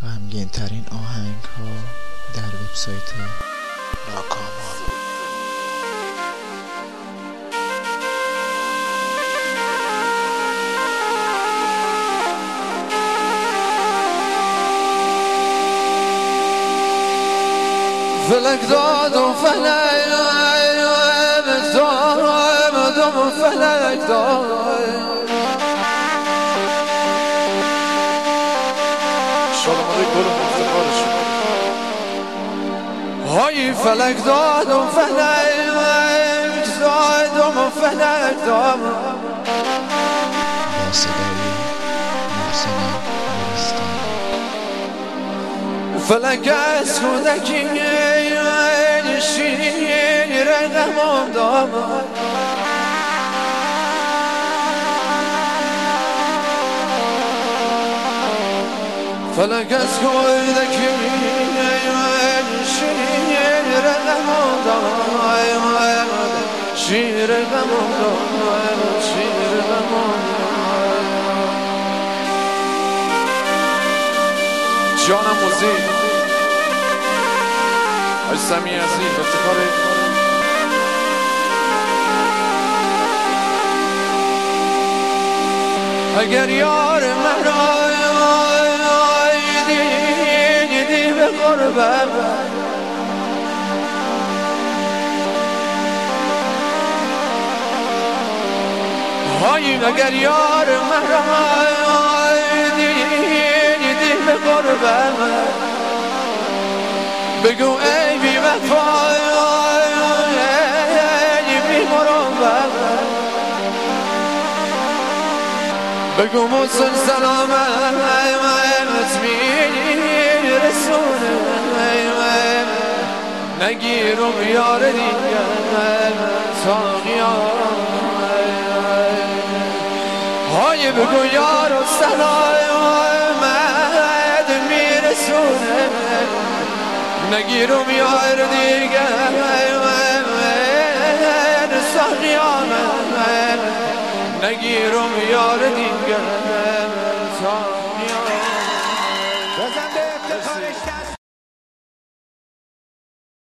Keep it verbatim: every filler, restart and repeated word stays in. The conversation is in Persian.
غمگین ترین آهنگ ها در وبسایت ناکامان. فلک داد و فلک داد و فلک داد. سلام علیکم افتخارش های فلک داد و فلک داد و فلک داد. با صدای محسن نورستانی. فلک از کودکی شیر غمام دامد. فلک از کودکی شیر غمام دامد. شیر غمام دامد. شیر غمام دامد. جانم موزی آج سمی عزیز افتخار اگر یار من را دیدی به قربم های اگر یار من را دیدی به قربم بگو ای بی وفا ای بی مروت بگو محسن سلامت میرسونه نگیرم یار دیگر تا قیامت. های بگو یار و سلامت میرسونه نگیرم یار دیگر تا قیامت. نگیرم یار دیگر تا